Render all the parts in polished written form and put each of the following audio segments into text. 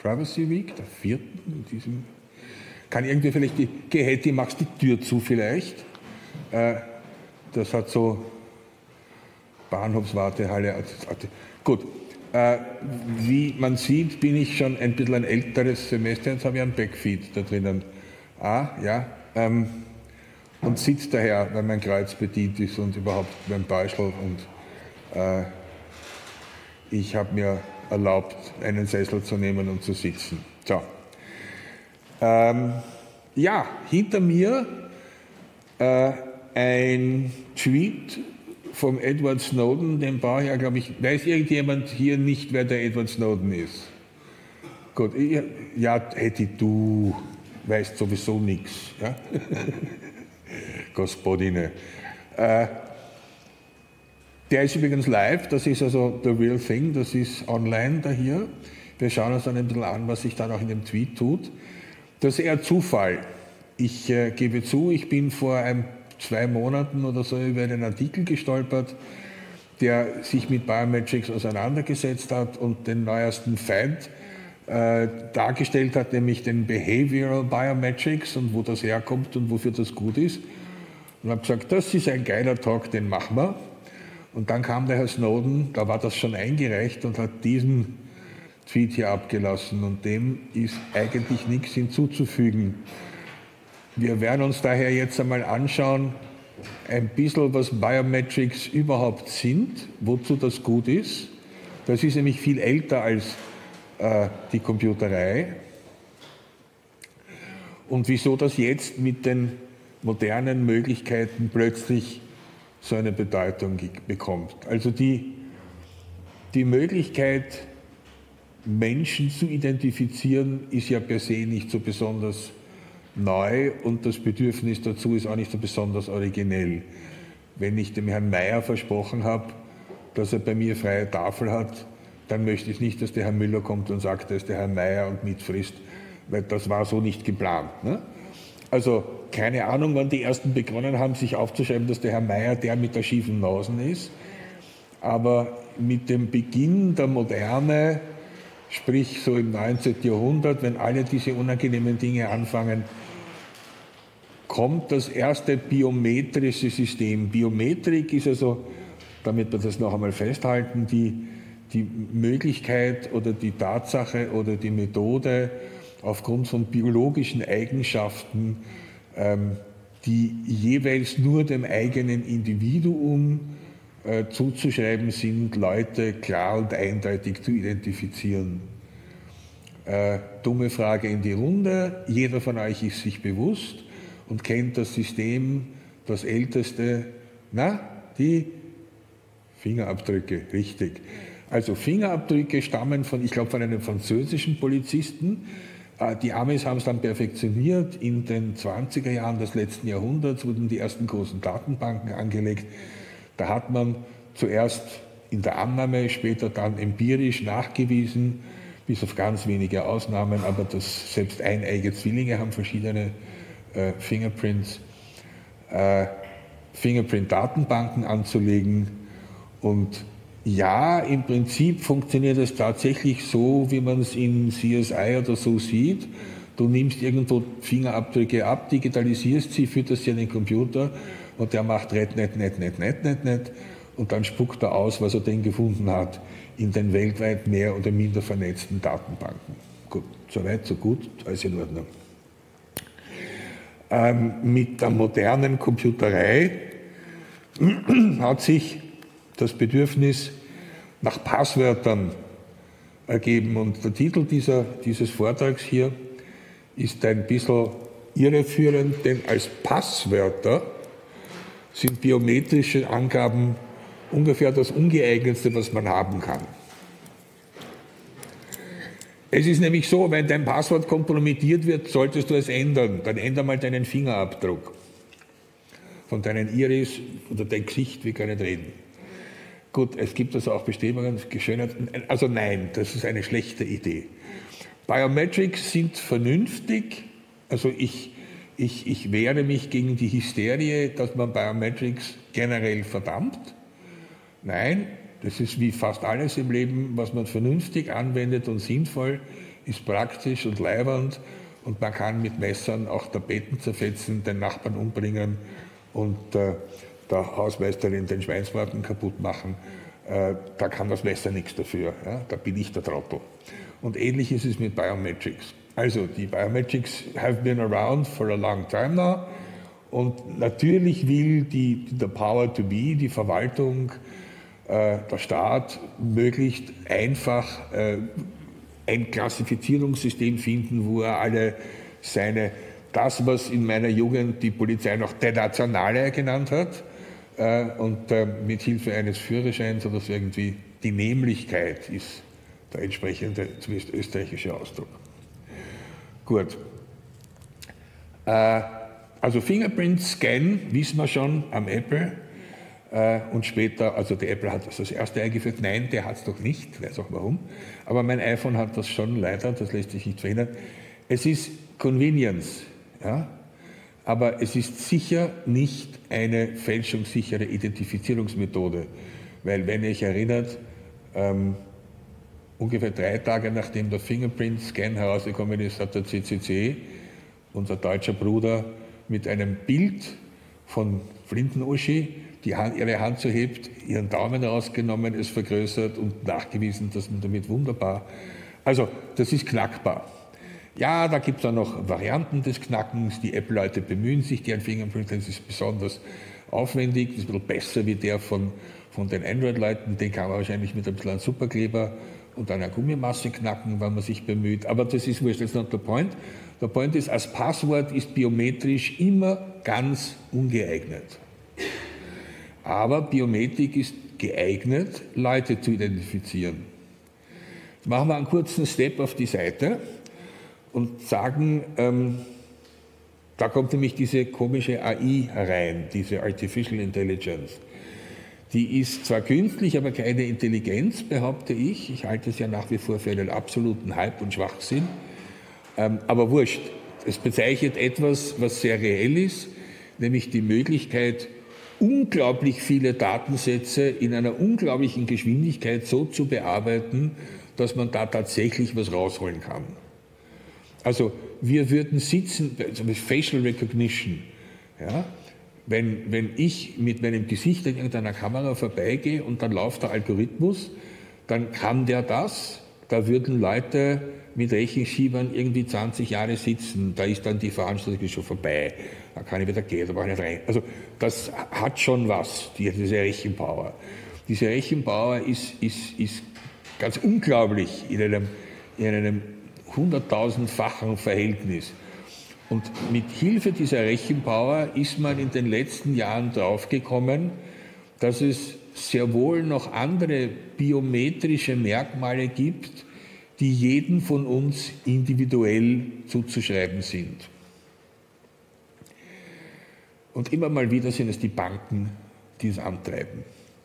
Privacy Week, der 4. in diesem. Kann irgendwie vielleicht geh Hetty, machst die Tür zu vielleicht. Das hat so Bahnhofswartehalle. Gut. Wie man sieht, bin ich schon ein bisschen ein älteres Semester. Jetzt habe ich einen Backfeed da drinnen. Und sitzt daher, weil mein Kreuz bedient ist und überhaupt mein Beuschel. Und ich habe mir erlaubt, einen Sessel zu nehmen und zu sitzen. So. Hinter mir ein Tweet vom Edward Snowden, den brauche ich ja, glaube ich, weiß irgendjemand hier nicht, wer der Edward Snowden ist? Gut, ja, Hetty, du weißt sowieso nichts. Ja? Gospodine. Der ist übrigens live, das ist also the real thing, das ist online da hier. Wir schauen uns dann ein bisschen an, was sich dann auch in dem Tweet tut. Das ist eher Zufall. Ich gebe zu, ich bin vor 2 Monaten oder so über einen Artikel gestolpert, der sich mit Biometrics auseinandergesetzt hat und den neuesten Feind dargestellt hat, nämlich den Behavioral Biometrics und wo das herkommt und wofür das gut ist. Und habe gesagt, das ist ein geiler Talk, den machen wir. Und dann kam der Herr Snowden, da war das schon eingereicht und hat diesen Tweet hier abgelassen und dem ist eigentlich nichts hinzuzufügen. Wir werden uns daher jetzt einmal anschauen, ein bisschen, was Biometrics überhaupt sind, wozu das gut ist. Das ist nämlich viel älter als die Computerei. Und wieso das jetzt mit den modernen Möglichkeiten plötzlich so eine Bedeutung bekommt. Also die Möglichkeit, Menschen zu identifizieren, ist ja per se nicht so besonders neu und das Bedürfnis dazu ist auch nicht so besonders originell. Wenn ich dem Herrn Mayer versprochen habe, dass er bei mir freie Tafel hat, dann möchte ich nicht, dass der Herr Müller kommt und sagt, er ist der Herr Mayer und mitfrisst, weil das war so nicht geplant. Ne? Also keine Ahnung, wann die Ersten begonnen haben, sich aufzuschreiben, dass der Herr Mayer der mit der schiefen Nase ist. Aber mit dem Beginn der Moderne, sprich so im 19. Jahrhundert, wenn alle diese unangenehmen Dinge anfangen, kommt das erste biometrische System. Biometrik ist also, damit wir das noch einmal festhalten, die Möglichkeit oder die Tatsache oder die Methode, aufgrund von biologischen Eigenschaften, die jeweils nur dem eigenen Individuum zuzuschreiben sind, Leute klar und eindeutig zu identifizieren. Dumme Frage in die Runde. Jeder von euch ist sich bewusst und kennt das System, das älteste, die Fingerabdrücke, richtig. Also Fingerabdrücke stammen von, ich glaube, von einem französischen Polizisten. Die Amis haben es dann perfektioniert. In den 20er Jahren des letzten Jahrhunderts wurden die ersten großen Datenbanken angelegt. Da hat man zuerst in der Annahme, später dann empirisch nachgewiesen, bis auf ganz wenige Ausnahmen, aber dass selbst eineige Zwillinge haben verschiedene Fingerprint-Datenbanken anzulegen. Und ja, im Prinzip funktioniert es tatsächlich so, wie man es in CSI oder so sieht. Du nimmst irgendwo Fingerabdrücke ab, digitalisierst sie, fütterst sie an den Computer und der macht net und dann spuckt er aus, was er denn gefunden hat in den weltweit mehr oder minder vernetzten Datenbanken. Gut, soweit, so gut, alles in Ordnung. Mit der modernen Computerei hat sich das Bedürfnis nach Passwörtern ergeben. Und der Titel dieses Vortrags hier ist ein bisschen irreführend, denn als Passwörter sind biometrische Angaben ungefähr das Ungeeignetste, was man haben kann. Es ist nämlich so, wenn dein Passwort kompromittiert wird, solltest du es ändern. Dann ändere mal deinen Fingerabdruck von deinen Iris oder dein Gesicht, wir können reden. Gut, es gibt also auch Bestrebungen, also nein, das ist eine schlechte Idee. Biometrics sind vernünftig, also ich wehre mich gegen die Hysterie, dass man Biometrics generell verdammt. Nein, das ist wie fast alles im Leben, was man vernünftig anwendet und sinnvoll, ist praktisch und leibernd und man kann mit Messern auch Tapeten zerfetzen, den Nachbarn umbringen und der Hausmeisterin den Schweinsbraten kaputt machen. Da kann das Messer nichts dafür, ja? Da bin ich der Trottel. Und ähnlich ist es mit Biometrics. Also die Biometrics have been around for a long time now und natürlich will der Power to be, die Verwaltung, der Staat möglichst einfach ein Klassifizierungssystem finden, wo er das, was in meiner Jugend die Polizei noch der Nationale genannt hat, und mit Hilfe eines Führerscheins oder so irgendwie die Nämlichkeit ist der entsprechende, zumindest österreichische Ausdruck. Gut. Also Fingerprint-Scan wissen wir schon am Apple und später, also der Apple hat das als erste eingeführt, nein, der hat es doch nicht, weiß auch warum, aber mein iPhone hat das schon leider, das lässt sich nicht verhindern. Es ist Convenience, ja? Aber es ist sicher nicht eine fälschungssichere Identifizierungsmethode, weil wenn ihr euch erinnert, ungefähr 3 Tage nachdem der Fingerprint-Scan herausgekommen ist, hat der CCC, unser deutscher Bruder, mit einem Bild von Flinten-Uschi ihre Hand so hebt, ihren Daumen rausgenommen, es vergrößert und nachgewiesen, dass man damit wunderbar... Also, das ist knackbar. Ja, da gibt es auch noch Varianten des Knackens, die Apple-Leute bemühen sich, deren Fingerprint, das ist besonders aufwendig, das ist ein bisschen besser wie der von den Android-Leuten, den kann man wahrscheinlich mit ein bisschen Superkleber und einer Gummimasse knacken, wenn man sich bemüht, aber das ist wurscht, that's not the point. Der Point ist, als Passwort ist biometrisch immer ganz ungeeignet. Aber Biometrik ist geeignet, Leute zu identifizieren. Jetzt machen wir einen kurzen Step auf die Seite und sagen, da kommt nämlich diese komische AI herein, diese Artificial Intelligence. Die ist zwar künstlich, aber keine Intelligenz, behaupte ich. Ich halte es ja nach wie vor für einen absoluten Hype und Schwachsinn. Aber wurscht, es bezeichnet etwas, was sehr reell ist, nämlich die Möglichkeit, unglaublich viele Datensätze in einer unglaublichen Geschwindigkeit so zu bearbeiten, dass man da tatsächlich was rausholen kann. Also wir würden sitzen, also mit Facial Recognition, ja, wenn ich mit meinem Gesicht an irgendeiner Kamera vorbeigehe und dann läuft der Algorithmus, dann kann der das, da würden Leute mit Rechenschiebern irgendwie 20 Jahre sitzen, da ist dann die Veranstaltung schon vorbei, da kann ich wieder gehen, da brauche ich nicht rein. Also das hat schon was, diese Rechenpower. Diese Rechenpower ist ganz unglaublich in einem 100.000-fachen Verhältnis. Und mit Hilfe dieser Rechenpower ist man in den letzten Jahren draufgekommen, dass es sehr wohl noch andere biometrische Merkmale gibt, die jedem von uns individuell zuzuschreiben sind. Und immer mal wieder sind es die Banken, die es antreiben.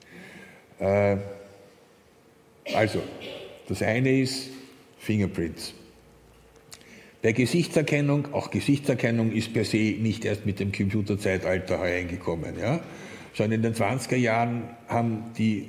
Also, das eine ist Fingerprints. Bei Gesichtserkennung, auch Gesichtserkennung ist per se nicht erst mit dem Computerzeitalter hereingekommen. Ja? Schon in den 20er Jahren haben die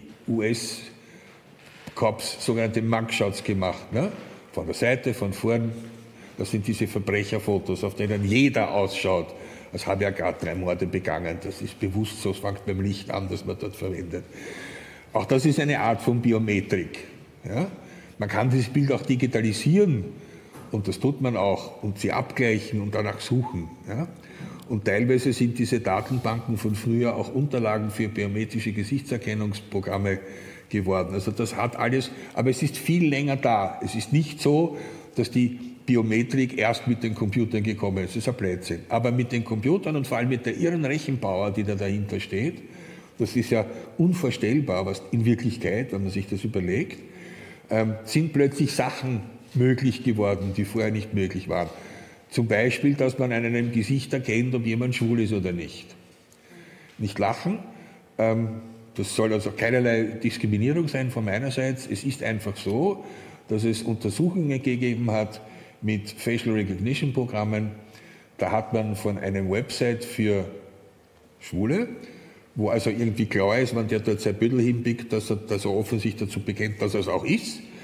US-Cops sogenannte Mugshots gemacht. Ne? Von der Seite, von vorn. Das sind diese Verbrecherfotos, auf denen jeder ausschaut, als habe er gerade 3 Morde begangen. Das ist bewusst so, es fängt beim Licht an, das man dort verwendet. Auch das ist eine Art von Biometrik. Ja? Man kann dieses Bild auch digitalisieren. Und das tut man auch, und sie abgleichen und danach suchen. Ja? Und teilweise sind diese Datenbanken von früher auch Unterlagen für biometrische Gesichtserkennungsprogramme geworden. Also das hat alles, aber es ist viel länger da. Es ist nicht so, dass die Biometrik erst mit den Computern gekommen ist. Das ist ein Blödsinn. Aber mit den Computern und vor allem mit der irren Rechenpower, die da dahinter steht, das ist ja unvorstellbar, was in Wirklichkeit, wenn man sich das überlegt, sind plötzlich Sachen möglich geworden, die vorher nicht möglich waren. Zum Beispiel, dass man an einem Gesicht erkennt, ob jemand schwul ist oder nicht. Nicht lachen, das soll also keinerlei Diskriminierung sein von meinerseits. Es ist einfach so, dass es Untersuchungen gegeben hat mit Facial Recognition Programmen. Da hat man von einem Website für Schwule, wo also irgendwie klar ist, wenn der dort sein Büdel hinpickt, dass er offensichtlich dazu bekennt, dass er es auch ist,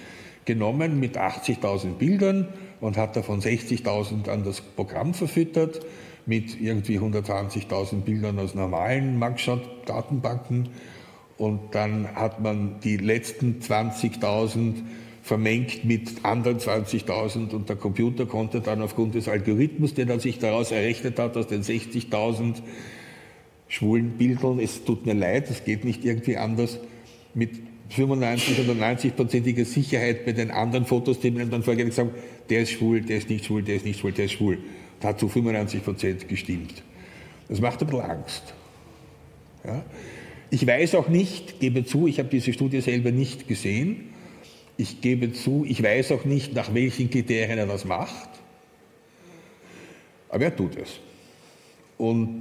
genommen mit 80.000 Bildern und hat davon 60.000 an das Programm verfüttert, mit irgendwie 120.000 Bildern aus normalen Mugshot-Datenbanken. Und dann hat man die letzten 20.000 vermengt mit anderen 20.000 und der Computer konnte dann aufgrund des Algorithmus, den er sich daraus errechnet hat, aus den 60.000 schwulen Bildern, es tut mir leid, das geht nicht irgendwie anders, mit 95 oder 90%iger Sicherheit bei den anderen Fotos, die mir dann vorher gesagt haben, der ist schwul, der ist nicht schwul, der ist nicht schwul, der ist schwul. Das hat zu 95% gestimmt. Das macht ein bisschen Angst. Ja? Ich weiß auch nicht, gebe zu, ich habe diese Studie selber nicht gesehen, ich gebe zu, ich weiß auch nicht, nach welchen Kriterien er das macht, aber er tut es. Und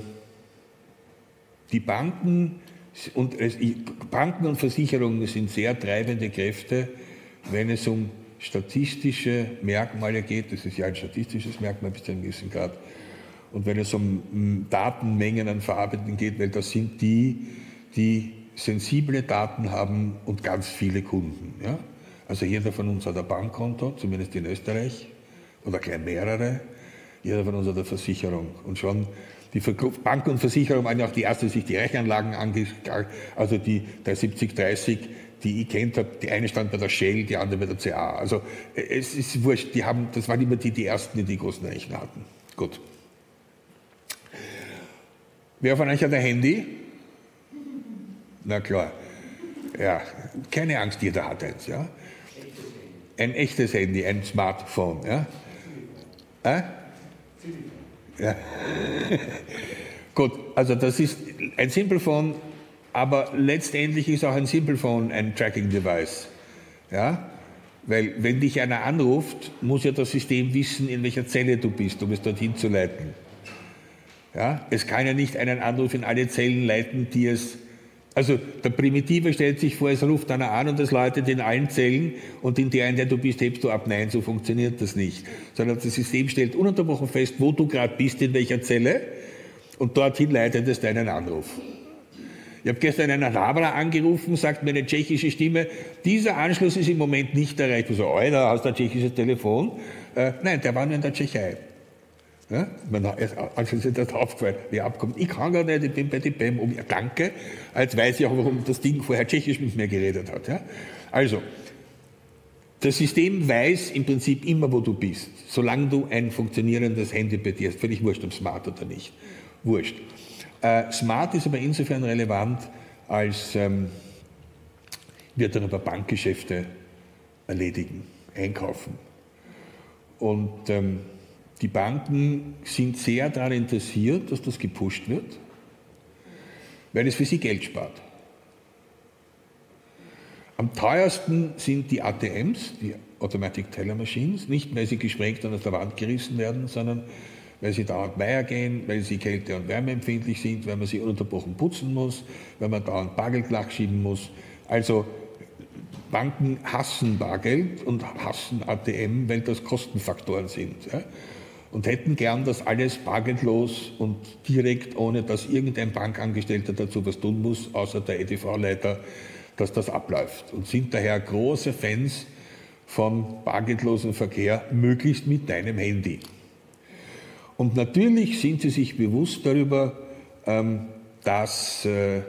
die Banken und Versicherungen sind sehr treibende Kräfte, wenn es um statistische Merkmale geht. Das ist ja ein statistisches Merkmal bis zu einem gewissen Grad. Und wenn es um Datenmengen an Verarbeitungen geht, weil das sind die sensible Daten haben und ganz viele Kunden. Ja? Also jeder von uns hat ein Bankkonto, zumindest in Österreich, oder gleich mehrere. Jeder von uns hat eine Versicherung. Und schon die Banken und Versicherungen waren ja auch die erste, die sich die Rechenanlagen angeschaut, also die 37030, die ich kennt habe, die eine stand bei der Shell, die andere bei der CA. Also es ist wurscht, das waren immer die ersten, die großen Rechner hatten. Gut. Wer von euch hat ein Handy? Na klar. Ja, keine Angst, jeder hat eins. Ja? Ein echtes Handy, ein Smartphone. Ja? Ja. Gut, also das ist ein Simplephone, aber letztendlich ist auch ein Simplephone ein Tracking-Device. Ja? Weil wenn dich einer anruft, muss ja das System wissen, in welcher Zelle du bist, um es dorthin zu leiten. Ja? Es kann ja nicht einen Anruf in alle Zellen leiten, die es... Also der Primitive stellt sich vor, es ruft einer an und es läutet in allen Zellen und in der du bist, hebst du ab. Nein, so funktioniert das nicht. Sondern das System stellt ununterbrochen fest, wo du gerade bist, in welcher Zelle und dorthin leitet es deinen Anruf. Ich habe gestern einen Araber angerufen, sagt mir eine tschechische Stimme, dieser Anschluss ist im Moment nicht erreicht. Ich so, Alter, hast du ein tschechisches Telefon? Nein, der war nur in der Tschechei. Ja, anschließend ist das aufgefallen, wer abkommt. Ich kann gar nicht, ich bin bei die BEM. Danke, als weiß ich auch, warum das Ding vorher tschechisch mit mir geredet hat. Ja? Also, das System weiß im Prinzip immer, wo du bist, solange du ein funktionierendes Handy bei dir hast. Völlig wurscht, ob smart oder nicht. Wurscht. Smart ist aber insofern relevant, als wir darüber Bankgeschäfte erledigen, einkaufen. Und die Banken sind sehr daran interessiert, dass das gepusht wird, weil es für sie Geld spart. Am teuersten sind die ATMs, die Automatic Teller Machines, nicht weil sie gesprengt und aus der Wand gerissen werden, sondern weil sie dauernd Meier gehen, weil sie kälte- und wärmeempfindlich sind, weil man sie ununterbrochen putzen muss, weil man dauernd Bargeld nachschieben muss. Also Banken hassen Bargeld und hassen ATM, weil das Kostenfaktoren sind. Ja? Und hätten gern, dass alles bargeldlos und direkt, ohne dass irgendein Bankangestellter dazu was tun muss, außer der EDV-Leiter, dass das abläuft. Und sind daher große Fans von bargeldlosem Verkehr, möglichst mit deinem Handy. Und natürlich sind sie sich bewusst darüber, dass,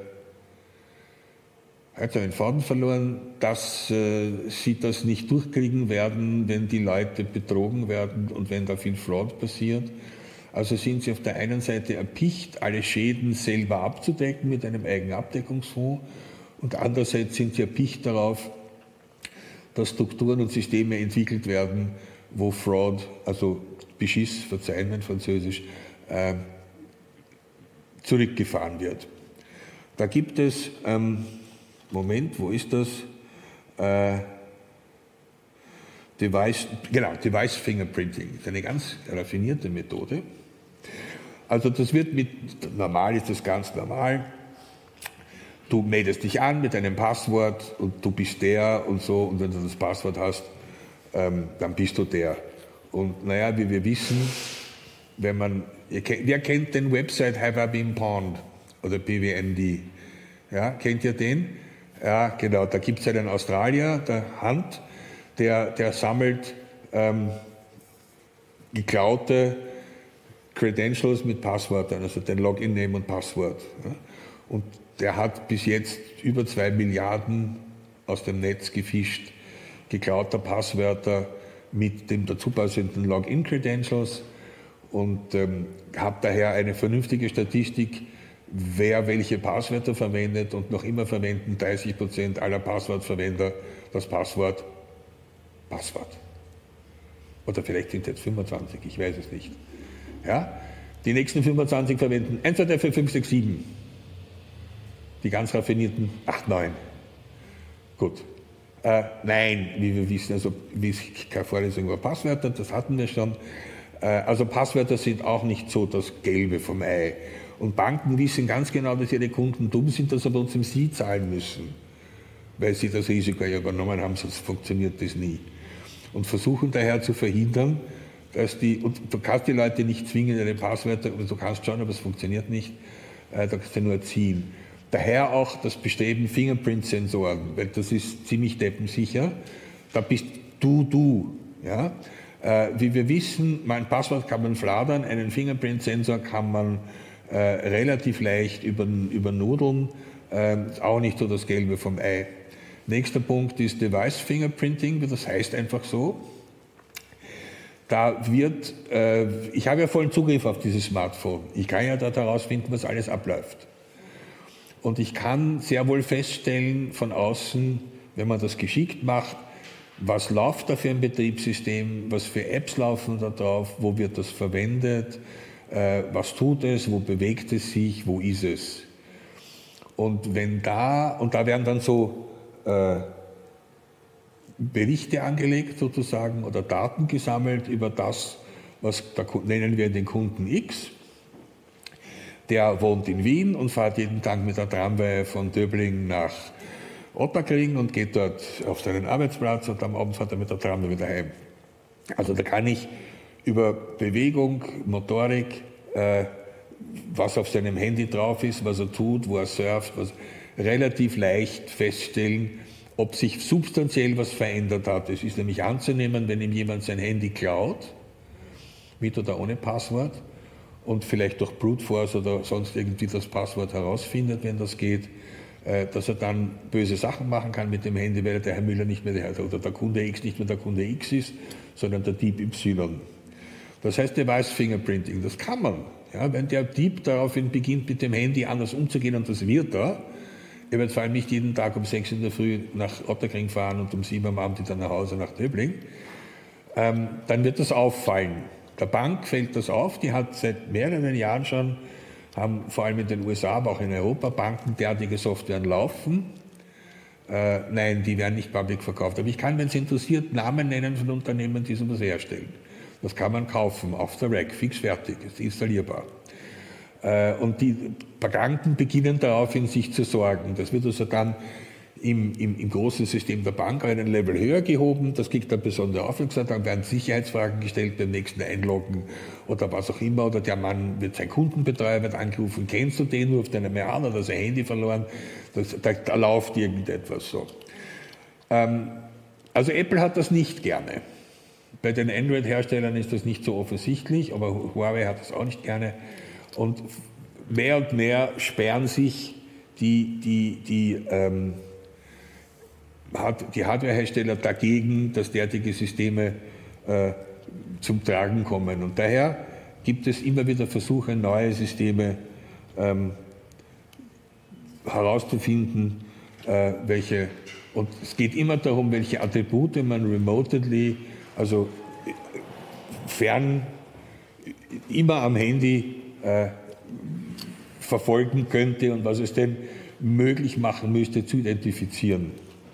hat einen Faden verloren, dass sie das nicht durchkriegen werden, wenn die Leute betrogen werden und wenn da viel Fraud passiert. Also sind sie auf der einen Seite erpicht, alle Schäden selber abzudecken mit einem eigenen Abdeckungsfonds und andererseits sind sie erpicht darauf, dass Strukturen und Systeme entwickelt werden, wo Fraud, also Beschiss, verzeihen mein Französisch, zurückgefahren wird. Da gibt es... Moment, wo ist das? Device Fingerprinting. Das ist eine ganz raffinierte Methode. Also das wird normal ist das ganz normal. Du meldest dich an mit einem Passwort und du bist der und so und wenn du das Passwort hast, dann bist du der. Und naja, wie wir wissen, wer kennt den Website Have I Been Pawned oder BWMD? Ja, kennt ihr den? Ja, genau, da gibt es einen Australier, der Hunt, der sammelt geklaute Credentials mit Passwörtern, also den Login-Name und Passwort. Ja. Und der hat bis jetzt über 2 Milliarden aus dem Netz gefischt, geklauter Passwörter mit dem dazu passenden Login-Credentials und habe daher eine vernünftige Statistik, wer welche Passwörter verwendet, und noch immer verwenden 30% aller Passwortverwender das Passwort Passwort. Oder vielleicht sind es jetzt 25, ich weiß es nicht. Ja? Die nächsten 25 verwenden 1, 2, 3, 4, 5, 6, 7. Die ganz raffinierten 8, 9. Gut. Nein, wie wir wissen, also keine Vorlesung über Passwörter, das hatten wir schon. Also Passwörter sind auch nicht so das Gelbe vom Ei. Und Banken wissen ganz genau, dass ihre Kunden dumm sind, dass sie bei uns im Sie zahlen müssen, weil sie das Risiko ja übernommen haben, sonst funktioniert das nie. Und versuchen daher zu verhindern, dass und du kannst die Leute nicht zwingen, ihre Passwörter, du kannst schon, aber es funktioniert nicht, da kannst du nur ziehen. Daher auch das Bestreben Fingerprint-Sensoren, weil das ist ziemlich deppensicher. Da bist du. Ja? Wie wir wissen, mein Passwort kann man fladern, einen Fingerprint-Sensor kann man relativ leicht übernudeln, auch nicht so das Gelbe vom Ei. Nächster Punkt ist Device Fingerprinting, das heißt einfach so. Da wird, ich habe ja vollen Zugriff auf dieses Smartphone. Ich kann ja dort herausfinden, was alles abläuft. Und ich kann sehr wohl feststellen von außen, wenn man das geschickt macht, was läuft da für ein Betriebssystem, was für Apps laufen da drauf, wo wird das verwendet, was tut es, wo bewegt es sich, wo ist es. Und da werden dann so Berichte angelegt sozusagen oder Daten gesammelt über das, da nennen wir den Kunden X. Der wohnt in Wien und fährt jeden Tag mit der Tramway von Döbling nach Ottakring und geht dort auf seinen Arbeitsplatz und am Abend fährt er mit der Tramway wieder heim. Also da kann ich über Bewegung, Motorik, was auf seinem Handy drauf ist, was er tut, wo er surft, relativ leicht feststellen, ob sich substanziell was verändert hat. Es ist nämlich anzunehmen, wenn ihm jemand sein Handy klaut, mit oder ohne Passwort, und vielleicht durch Brute Force oder sonst irgendwie das Passwort herausfindet, wenn das geht, dass er dann böse Sachen machen kann mit dem Handy, weil der Herr Müller nicht mehr oder der Kunde X nicht mehr der Kunde X ist, sondern der Dieb Y. Das heißt Device Fingerprinting, das kann man. Ja, wenn der Dieb daraufhin beginnt, mit dem Handy anders umzugehen, und das wird er wird vor allem nicht jeden Tag um 6 in der Früh nach Ottakring fahren und um 7 am Abend wieder nach Hause nach Döbling, dann wird das auffallen. Der Bank fällt das auf, die hat seit mehreren Jahren schon, haben vor allem in den USA, aber auch in Europa Banken derartige Softwaren laufen. Nein, die werden nicht public verkauft. Aber ich kann, wenn es interessiert, Namen nennen von Unternehmen, die sowas herstellen. Das kann man kaufen, auf der Rack, fix fertig, ist installierbar. Und die Banken beginnen daraufhin, sich zu sorgen. Das wird also dann im großen System der Bank einen Level höher gehoben, das kriegt dann besondere Aufmerksamkeit, dann werden Sicherheitsfragen gestellt beim nächsten Einloggen oder was auch immer, oder der Mann wird, sein Kundenbetreuer wird angerufen, kennst du den, ruft einer mehr an, oder sein Handy verloren, da läuft irgendetwas so. Also Apple hat das nicht gerne. Bei den Android-Herstellern ist das nicht so offensichtlich, aber Huawei hat das auch nicht gerne. Und mehr sperren sich die Hardwarehersteller dagegen, dass derartige Systeme zum Tragen kommen. Und daher gibt es immer wieder Versuche, neue Systeme herauszufinden, welche, und es geht immer darum, welche Attribute man remotely, also fern, immer am Handy verfolgen könnte und was es denn möglich machen müsste, zu identifizieren.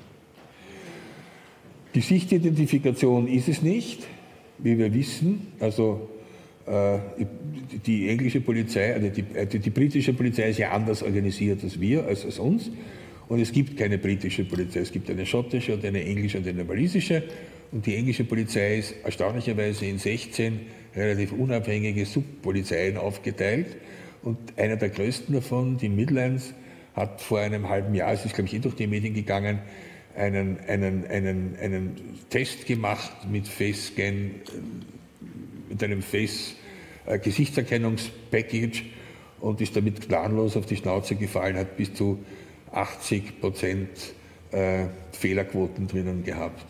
Gesichtsidentifikation ist es nicht, wie wir wissen. Also die englische Polizei, also die britische Polizei ist ja anders organisiert als wir, als uns. Und es gibt keine britische Polizei, es gibt eine schottische und eine englische und eine walisische. Und die englische Polizei ist erstaunlicherweise in 16 relativ unabhängige Subpolizeien aufgeteilt. Und einer der größten davon, die Midlands, hat vor einem halben Jahr, es ist glaube ich durch die Medien gegangen, einen Test gemacht mit Face-Scan, mit einem Face-Gesichtserkennungspackage und ist damit gnadenlos auf die Schnauze gefallen, hat bis zu 80% Fehlerquoten drinnen gehabt.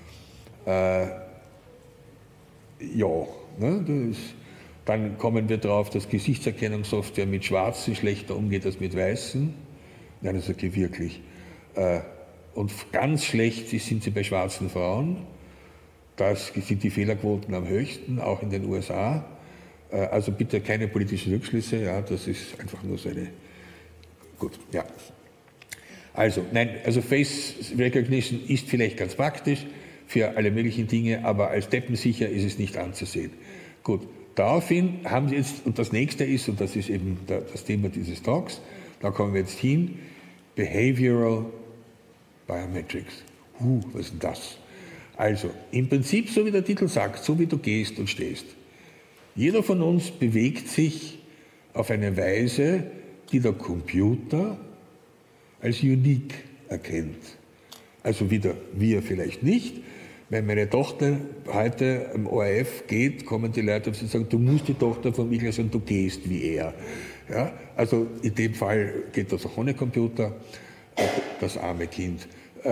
Dann kommen wir drauf, dass Gesichtserkennungssoftware mit Schwarzen schlechter umgeht als mit Weißen. Nein, das ist wirklich. Und ganz schlecht sind sie bei schwarzen Frauen. Da sind die Fehlerquoten am höchsten, auch in den USA. Also bitte keine politischen Rückschlüsse, ja, das ist einfach nur so eine. Gut, ja. Also Face Recognition ist vielleicht ganz praktisch für alle möglichen Dinge, aber als deppensicher ist es nicht anzusehen. Gut, daraufhin haben Sie jetzt, und das nächste ist, und das ist eben das Thema dieses Talks, da kommen wir jetzt hin, Behavioral Biometrics. Was ist denn das? Also, im Prinzip, so wie der Titel sagt, so wie du gehst und stehst. Jeder von uns bewegt sich auf eine Weise, die der Computer als unique erkennt. Also wieder wir vielleicht nicht. Wenn meine Tochter heute am ORF geht, kommen die Leute auf sie und sagen, du musst die Tochter von Michael sagen, du gehst wie er. Ja? Also in dem Fall geht das auch ohne Computer, das arme Kind.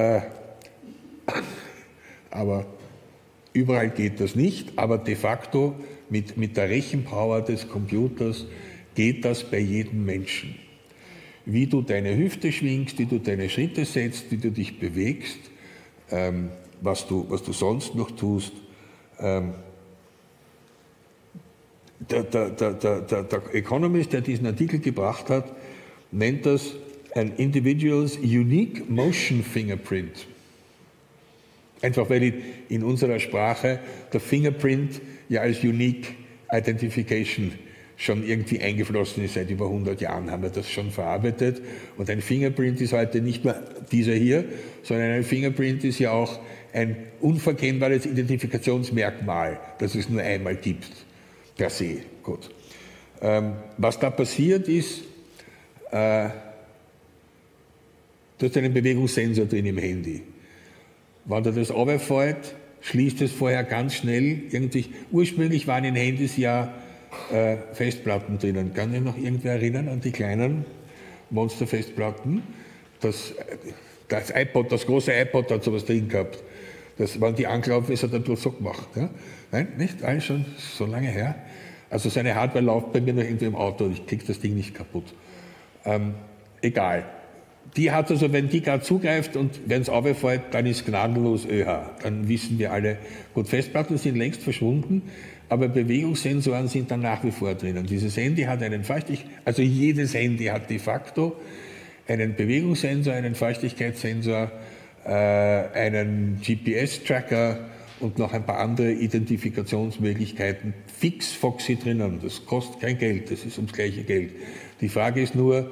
Aber überall geht das nicht, aber de facto mit der Rechenpower des Computers geht das bei jedem Menschen. Wie du deine Hüfte schwingst, wie du deine Schritte setzt, wie du dich bewegst, was du sonst noch tust. Der Economist, der diesen Artikel gebracht hat, nennt das an individual's unique motion fingerprint. Einfach weil in unserer Sprache der Fingerprint ja als unique identification schon irgendwie eingeflossen ist. Seit über 100 Jahren haben wir das schon verarbeitet. Und ein Fingerprint ist heute nicht mehr dieser hier, sondern ein Fingerprint ist ja auch ein unverkennbares Identifikationsmerkmal, das es nur einmal gibt, per se. Gut. Was da passiert ist, du hast einen Bewegungssensor drin im Handy. Wenn dir das runterfällt, schließt es vorher ganz schnell. Ursprünglich waren in Handys ja Festplatten drinnen. Kann sich noch irgendwer erinnern an die kleinen Monster-Festplatten? Das iPod, das große iPod hat sowas drin gehabt. Das, wenn die angelaufen ist, hat er bloß so gemacht. Ja? Nein, nicht? Alles schon so lange her. Also seine Hardware läuft bei mir noch irgendwie im Auto und ich kriege das Ding nicht kaputt. Egal. Die hat also, wenn die gerade zugreift und wenn es runterfällt, dann ist gnadenlos ÖH. Dann wissen wir alle, gut, Festplatten sind längst verschwunden, aber Bewegungssensoren sind dann nach wie vor drinnen. Dieses Handy hat also jedes Handy hat de facto einen Bewegungssensor, einen Feuchtigkeitssensor, einen GPS-Tracker und noch ein paar andere Identifikationsmöglichkeiten. Fix Foxy drinnen, das kostet kein Geld, das ist ums gleiche Geld. Die Frage ist nur,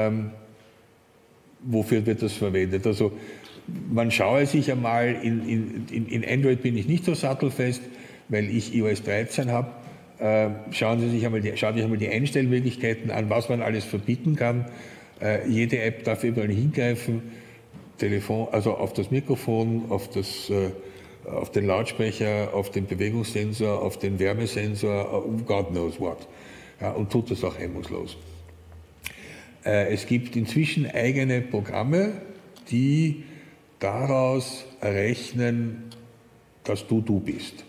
wofür wird das verwendet? Also man schaue sich einmal, in Android bin ich nicht so sattelfest, weil ich iOS 13 habe. Schaut euch einmal die Einstellmöglichkeiten an, was man alles verbieten kann. Jede App darf überall hingreifen, Telefon, also auf das Mikrofon, auf den Lautsprecher, auf den Bewegungssensor, auf den Wärmesensor, God knows what. Ja, und tut das auch hemmungslos. Es gibt inzwischen eigene Programme, die daraus errechnen, dass du bist.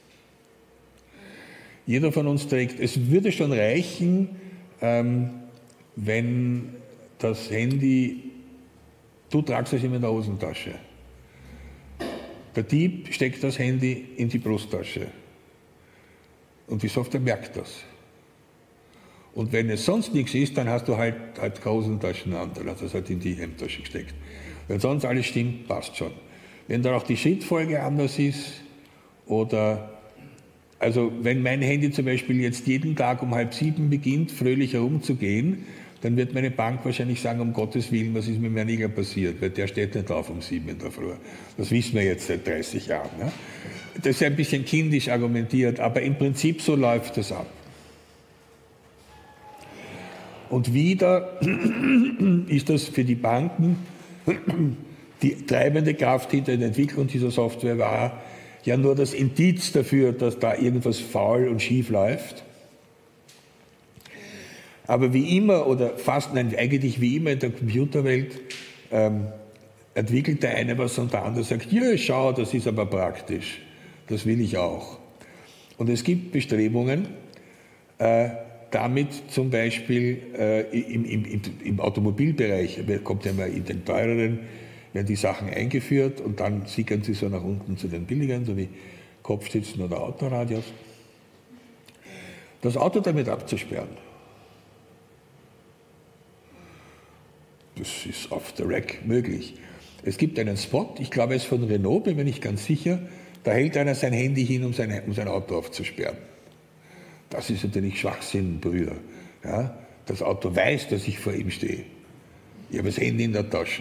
Jeder von uns trägt, es würde schon reichen, wenn das Handy, du tragst es immer in der Hosentasche. Der Dieb steckt das Handy in die Brusttasche und die Software merkt das. Und wenn es sonst nichts ist, dann hast du halt keine Hosentaschen an, dann hast du es halt in die Hemdtasche gesteckt. Wenn sonst alles stimmt, passt schon. Wenn dann auch die Schrittfolge anders ist oder, also wenn mein Handy zum Beispiel jetzt jeden Tag um 6:30 beginnt, fröhlich herumzugehen, dann wird meine Bank wahrscheinlich sagen, um Gottes Willen, was ist mit meinem Igel passiert, weil der steht nicht auf um 7 in der Früh. Das wissen wir jetzt seit 30 Jahren. Ne? Das ist ein bisschen kindisch argumentiert, aber im Prinzip so läuft es ab. Und wieder ist das für die Banken Die treibende Kraft hinter der Entwicklung dieser Software war ja nur das Indiz dafür, dass da irgendwas faul und schief läuft. Aber wie immer, oder fast, nein, eigentlich wie immer in der Computerwelt, entwickelt der eine was und der andere sagt, ja, schau, das ist aber praktisch, das will ich auch. Und es gibt Bestrebungen, damit zum Beispiel im Automobilbereich, kommt ja mal in den teureren, werden die Sachen eingeführt und dann sickern sie so nach unten zu den billigeren, so wie Kopfstützen oder Autoradios. Das Auto damit abzusperren, das ist off the rack möglich. Es gibt einen Spot, ich glaube es ist von Renault, bin mir nicht ganz sicher, da hält einer sein Handy hin, um sein Auto aufzusperren. Das ist natürlich Schwachsinn, Brüder. Ja? Das Auto weiß, dass ich vor ihm stehe. Ich habe das Handy in der Tasche.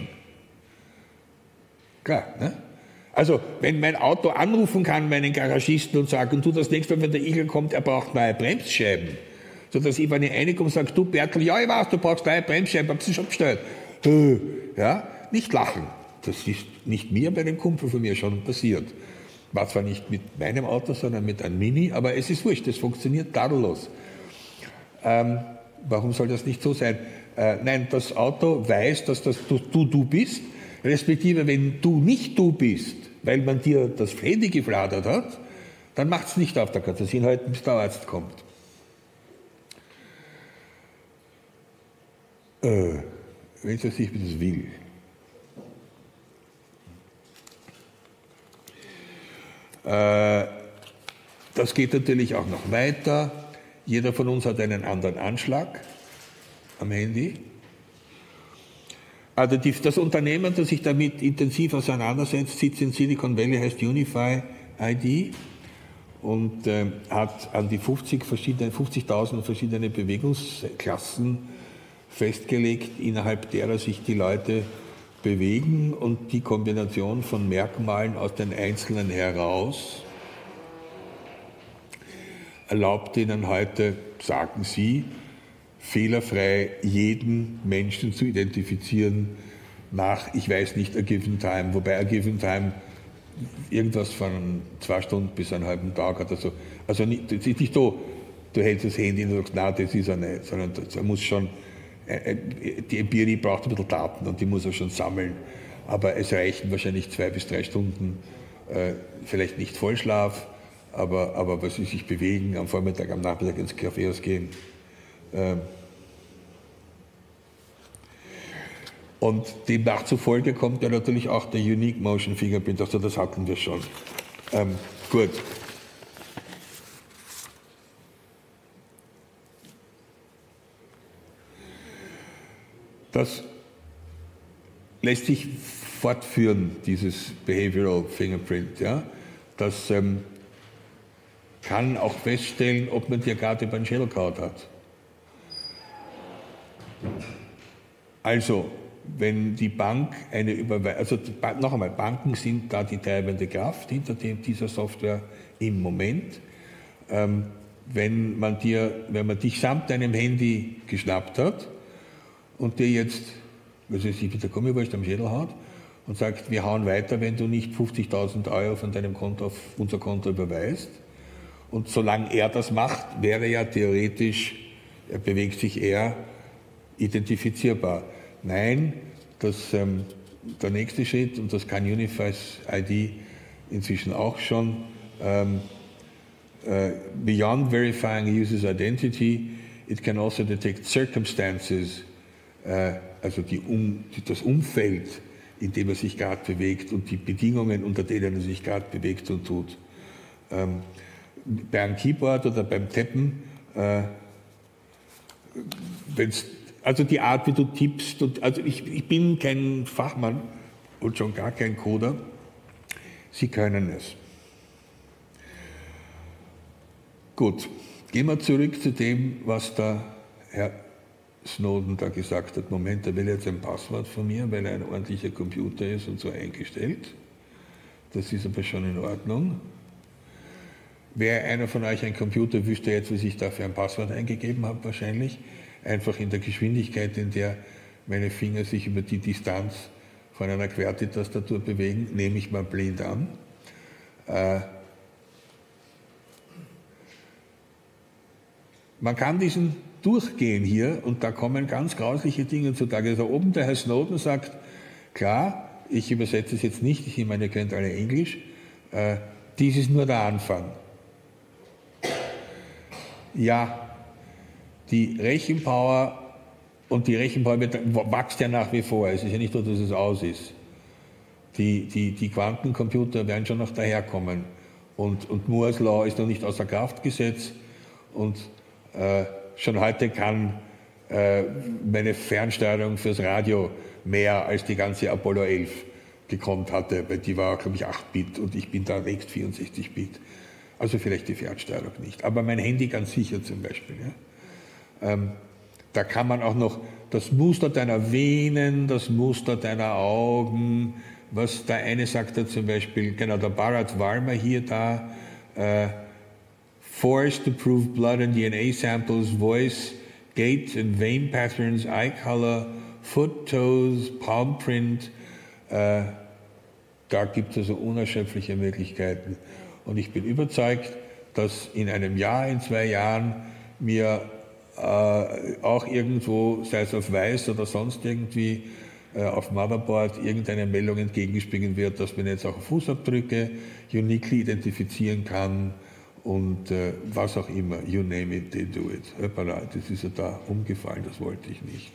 Klar, ne? Also, wenn mein Auto anrufen kann, meinen Garagisten, und sagen, du, das nächste Mal, wenn der Igel kommt, er braucht neue Bremsscheiben, sodass ich, wenn ich reinkomme, sage, du Bertel, ja, ich weiß, du brauchst neue Bremsscheiben, hab sie schon bestellt. Ja, nicht lachen. Das ist nicht mir, bei dem Kumpel von mir schon passiert. War zwar nicht mit meinem Auto, sondern mit einem Mini, aber es ist wurscht, das funktioniert tadellos. Warum soll das nicht so sein? Nein, das Auto weiß, dass das du bist, respektive wenn du nicht du bist, weil man dir das Handy gefladert hat, dann macht es nicht auf, da kannst du es hinhalten, bis der Arzt kommt. Wenn es sich das will. Das geht natürlich auch noch weiter. Jeder von uns hat einen anderen Anschlag am Handy. Also das Unternehmen, das sich damit intensiv auseinandersetzt, sitzt in Silicon Valley, heißt Unify ID und hat an die 50.000 verschiedene Bewegungsklassen festgelegt, innerhalb derer sich die Leute bewegen, und die Kombination von Merkmalen aus den Einzelnen heraus erlaubt ihnen heute, sagen sie, fehlerfrei jeden Menschen zu identifizieren nach, ich weiß nicht, a given time, wobei a given time irgendwas von 2 Stunden bis einen halben Tag oder so. Also nicht, das ist nicht so, du hältst das Handy und sagst, nein, das ist er nicht, sondern da muss schon, die Empirie braucht ein bisschen Daten und die muss er schon sammeln. Aber es reichen wahrscheinlich 2 bis 3 Stunden, vielleicht nicht Vollschlaf, aber was sie sich bewegen, am Vormittag, am Nachmittag ins Café ausgehen. Und demnach zufolge kommt ja natürlich auch der Unique Motion Fingerprint, also das hatten wir schon. Gut. Das lässt sich fortführen, dieses Behavioral Fingerprint. Ja? Das kann auch feststellen, ob man dir gerade über den Schädel gehauen hat. Also, wenn die Bank eine Überweisung, also noch einmal, Banken sind da die treibende Kraft hinter dieser Software im Moment. Wenn man dich samt deinem Handy geschnappt hat und dir jetzt, was weiß ich, wieder Gummibärst am Schädel haut und sagt, wir hauen weiter, wenn du nicht 50.000 Euro von deinem Konto auf unser Konto überweist. Und solange er das macht, wäre ja theoretisch, er bewegt sich eher identifizierbar. Nein, der nächste Schritt, und das kann Unify's ID inzwischen auch schon, beyond verifying a user's identity, it can also detect circumstances, also das Umfeld, in dem er sich gerade bewegt und die Bedingungen, unter denen er sich gerade bewegt und tut. Beim Keyboard oder beim Tappen, also die Art, wie du tippst, also ich bin kein Fachmann und schon gar kein Coder, Sie können es. Gut, gehen wir zurück zu dem, was der Herr Snowden da gesagt hat. Moment, er will jetzt ein Passwort von mir, weil er ein ordentlicher Computer ist und so eingestellt. Das ist aber schon in Ordnung. Wäre einer von euch ein Computer, wüsste jetzt, was ich da für ein Passwort eingegeben habe, wahrscheinlich. Einfach in der Geschwindigkeit, in der meine Finger sich über die Distanz von einer QWERTY-Tastatur bewegen, nehme ich mal blind an. Man kann diesen durchgehen hier und da kommen ganz grausliche Dinge zutage. Also oben der Herr Snowden sagt, klar, ich übersetze es jetzt nicht, ich meine, ihr kennt alle Englisch, dies ist nur der Anfang. Ja, die Rechenpower und die Rechenpower wächst ja nach wie vor. Es ist ja nicht so, dass es aus ist. Die Quantencomputer werden schon noch daherkommen. Und Moore's Law ist noch nicht außer Kraft gesetzt. Und schon heute kann meine Fernsteuerung fürs Radio mehr als die ganze Apollo 11 gekonnt hatte, weil die war, glaube ich, 8-Bit und ich bin da längst 64-Bit. Also vielleicht die Fernsteuerung nicht. Aber mein Handy ganz sicher zum Beispiel. Ja? Da kann man auch noch das Muster deiner Venen, das Muster deiner Augen, was der eine sagt da zum Beispiel, genau, der Bharat Varma hier da, forced to prove blood and DNA samples, voice, gait and vein patterns, eye color, foot, toes, palm print. Da gibt es also unerschöpfliche Möglichkeiten. Und ich bin überzeugt, dass in einem Jahr, in 2 Jahren mir auch irgendwo, sei es auf Weiß oder sonst irgendwie, auf Motherboard irgendeine Meldung entgegenspringen wird, dass man jetzt auch Fußabdrücke uniquely identifizieren kann und was auch immer, you name it, they do it. Das ist ja da umgefallen, das wollte ich nicht.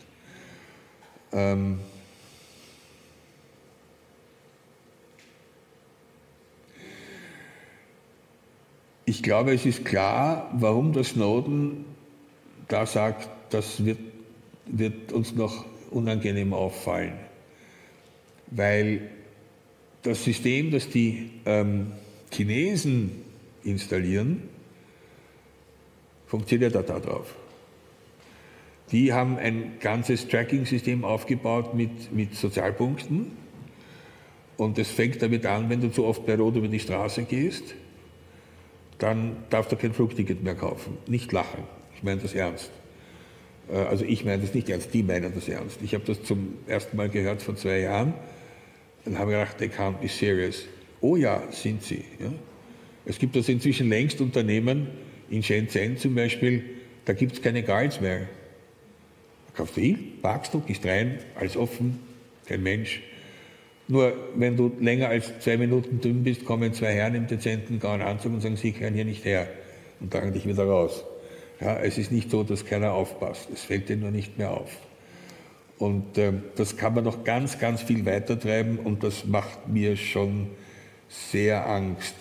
Ich glaube, es ist klar, warum der Snowden da sagt, das wird uns noch unangenehm auffallen. Weil das System, das die Chinesen installieren, funktioniert da drauf. Die haben ein ganzes Tracking-System aufgebaut mit Sozialpunkten und es fängt damit an, wenn du zu oft bei Rot über die Straße gehst, dann darfst du kein Flugticket mehr kaufen. Nicht lachen, ich meine das ernst. Also ich meine das nicht ernst, die meinen das ernst. Ich habe das zum ersten Mal gehört vor 2 Jahren, dann habe ich gedacht, they can't be serious. Oh ja, sind sie. Ja? Es gibt also inzwischen längst Unternehmen, in Shenzhen zum Beispiel, da gibt es keine Guards mehr. Da kaufst du hin, parkst du, gehst rein, alles offen, kein Mensch. Nur wenn du länger als 2 Minuten dünn bist, kommen 2 Herren im dezenten grauen Anzug und sagen, sie gehören hier nicht her und tragen dich wieder raus. Ja, es ist nicht so, dass keiner aufpasst, es fällt dir nur nicht mehr auf. Und das kann man noch ganz, ganz viel weiter treiben und das macht mir schon sehr Angst.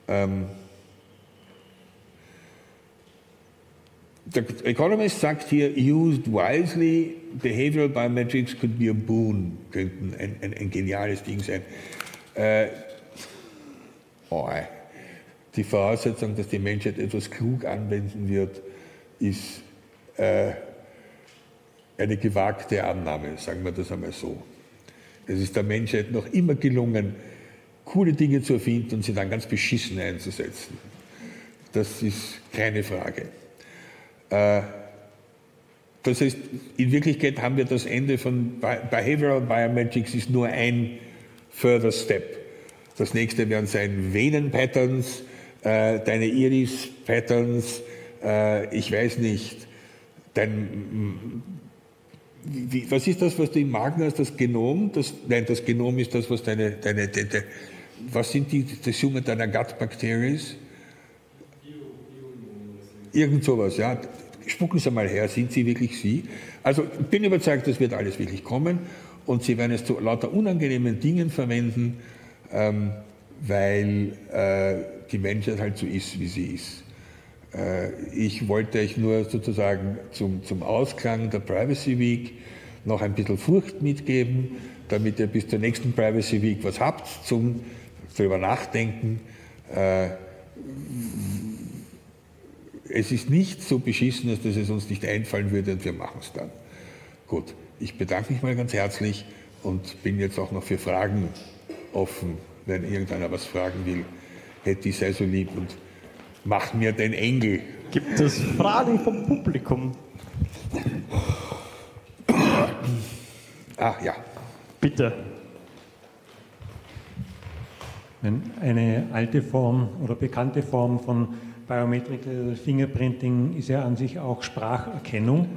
Der Economist sagt hier, used wisely, behavioral biometrics could be a boon, könnten ein geniales Ding sein. Die Voraussetzung, dass die Menschheit etwas klug anwenden wird, ist eine gewagte Annahme, sagen wir das einmal so. Es ist der Menschheit noch immer gelungen, coole Dinge zu erfinden und sie dann ganz beschissen einzusetzen. Das ist keine Frage. Das heißt, in Wirklichkeit haben wir das Ende von Behavioral Biometrics ist nur ein further step. Das nächste werden sein Venen-Patterns, deine Iris-Patterns, ich weiß nicht, was ist das, was du im Magen hast, das Genom? Das Genom ist das, was was sind die Summe deiner Gut-Bakterien? Irgend sowas, ja. Spucken Sie mal her, sind Sie wirklich Sie? Also ich bin überzeugt, das wird alles wirklich kommen und Sie werden es zu lauter unangenehmen Dingen verwenden, weil die Menschheit halt so ist, wie sie ist. Ich wollte euch nur sozusagen zum Ausklang der Privacy Week noch ein bisschen Furcht mitgeben, damit ihr bis zur nächsten Privacy Week was habt zum drüber nachdenken. Es ist nicht so beschissen, dass es uns nicht einfallen würde und wir machen es dann. Gut, ich bedanke mich mal ganz herzlich und bin jetzt auch noch für Fragen offen. Wenn irgendeiner was fragen will, hätte ich sei so lieb und mach mir den Engel. Gibt es Fragen vom Publikum? Ah, ja. Bitte. Eine alte Form oder bekannte Form von Biometrical Fingerprinting ist ja an sich auch Spracherkennung.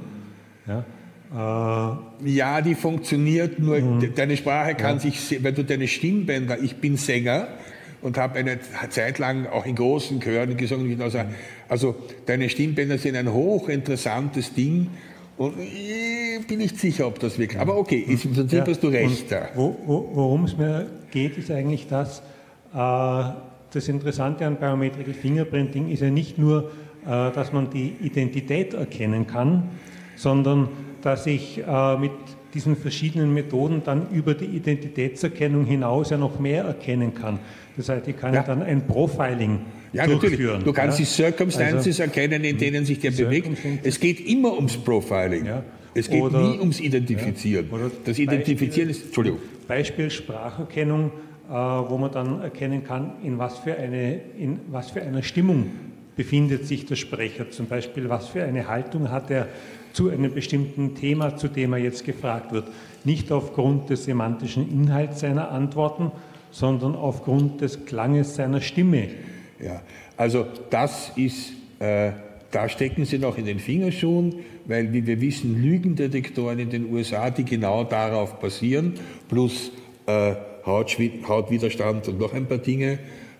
Ja, die funktioniert, nur deine Sprache kann sich, weil du deine Stimmbänder, ich bin Sänger und habe eine Zeit lang auch in großen Chören gesungen, also deine Stimmbänder sind ein hochinteressantes Ding und ich bin nicht sicher, ob das wirklich, aber okay, im Prinzip hast du recht. Worum es mir geht, ist eigentlich das Interessante an Biometrical Fingerprinting ist ja nicht nur, dass man die Identität erkennen kann, sondern dass ich mit diesen verschiedenen Methoden dann über die Identitätserkennung hinaus ja noch mehr erkennen kann. Das heißt, ich kann ja dann ein Profiling durchführen. Natürlich. Du kannst die Circumstances erkennen, in denen sich der bewegt. Es geht immer ums Profiling. Ja. Es geht nie ums Identifizieren. Ja. Das Identifizieren ist, Entschuldigung. Beispiel Spracherkennung, wo man dann erkennen kann, in was für einer Stimmung befindet sich der Sprecher. Zum Beispiel, was für eine Haltung hat er zu einem bestimmten Thema, zu dem er jetzt gefragt wird. Nicht aufgrund des semantischen Inhalts seiner Antworten, sondern aufgrund des Klanges seiner Stimme. Ja, also das ist, da stecken Sie noch in den Fingerschuhen, weil, wie wir wissen, Lügendetektoren in den USA, die genau darauf basieren, plus Hautwiderstand und noch ein paar Dinge,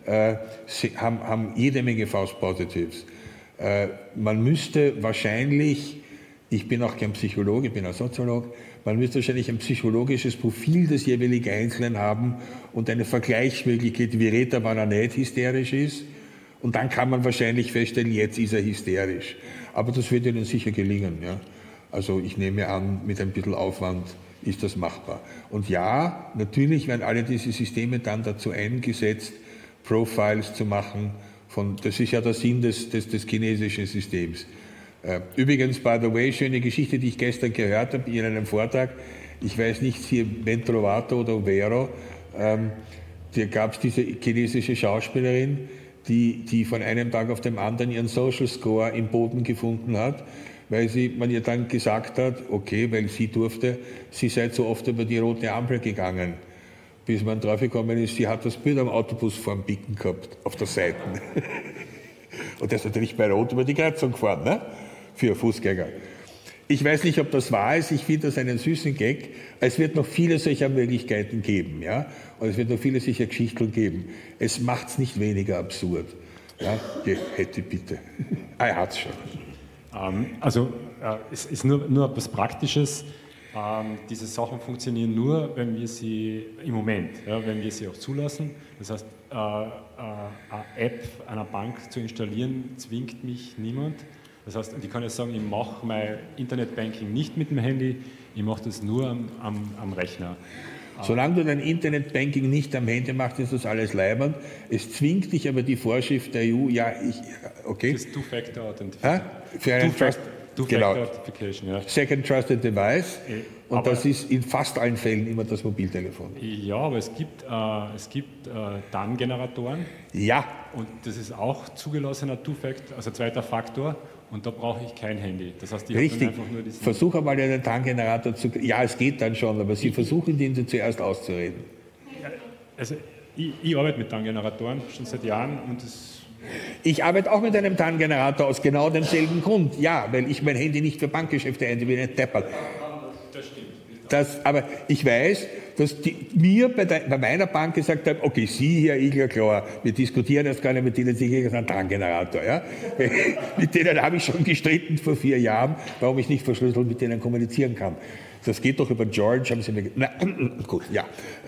haben jede Menge False Positives. Man müsste wahrscheinlich, ich bin auch kein Psychologe, ich bin ein Soziologe, man müsste wahrscheinlich ein psychologisches Profil des jeweiligen Einzelnen haben und eine Vergleichsmöglichkeit, wie redet er, wann er nicht hysterisch ist. Und dann kann man wahrscheinlich feststellen, jetzt ist er hysterisch. Aber das wird Ihnen sicher gelingen. Ja? Also ich nehme an, mit ein bisschen Aufwand ist das machbar. Und ja, natürlich werden alle diese Systeme dann dazu eingesetzt, Profiles zu machen. Das ist ja der Sinn des chinesischen Systems. Übrigens, by the way, schöne Geschichte, die ich gestern gehört habe in einem Vortrag. Ich weiß nicht, hier Mentrovato oder Vero, da gab es diese chinesische Schauspielerin, die von einem Tag auf den anderen ihren Social Score im Boden gefunden hat, weil man ihr dann gesagt hat, okay, weil sie durfte, sie sei so oft über die rote Ampel gegangen, bis man drauf gekommen ist, sie hat das Bild am Autobus vorm Bicken gehabt, auf der Seite. Und das ist natürlich bei Rot über die Kreuzung gefahren, ne? Für Fußgänger. Ich weiß nicht, ob das wahr ist, ich finde das einen süßen Gag. Es wird noch viele solcher Möglichkeiten geben, ja? Und es wird noch viele solcher Geschichten geben. Es macht es nicht weniger absurd. Ja? Hätte bitte. Er hat es schon. Es ist nur etwas Praktisches. Diese Sachen funktionieren nur, wenn wir sie im Moment, wenn wir sie auch zulassen. Das heißt, eine App einer Bank zu installieren, zwingt mich niemand. Das heißt, ich kann jetzt sagen, ich mache mein Internetbanking nicht mit dem Handy, ich mache das nur am Rechner. Solange du dein Internetbanking nicht am Handy machst, ist das alles leibernd. Es zwingt dich aber die Vorschrift der EU, okay. Das ist Two-Factor Authentication. Für einen Two-Factor Authentication, ja. Second Trusted Device. Und das ist in fast allen Fällen immer das Mobiltelefon. Ja, aber es gibt TAN-Generatoren. Ja. Und das ist auch zugelassener Two-Factor, also zweiter Faktor. Und da brauche ich kein Handy. Das heißt, ich habe dann einfach nur diesen... Versuch einmal einen TAN-Generator zu... Ja, es geht dann schon, aber Sie versuchen, den zuerst auszureden. Ja, also ich arbeite mit TAN-Generatoren schon seit Jahren und ich arbeite auch mit einem TAN-Generator aus genau demselben Grund. Ja, weil ich mein Handy nicht für Bankgeschäfte einsetze, wie ein Deppert. Das stimmt. Aber ich weiß, dass mir bei meiner Bank gesagt haben, okay, Sie, Herr Igler, klar, wir diskutieren jetzt gar nicht mit Ihnen, Sie kriegen einen TAN-Generator. Ja? Mit denen habe ich schon gestritten vor 4 Jahren, warum ich nicht verschlüsselt mit denen kommunizieren kann. Das geht doch über George, haben Sie mir gesagt. Gut, ja.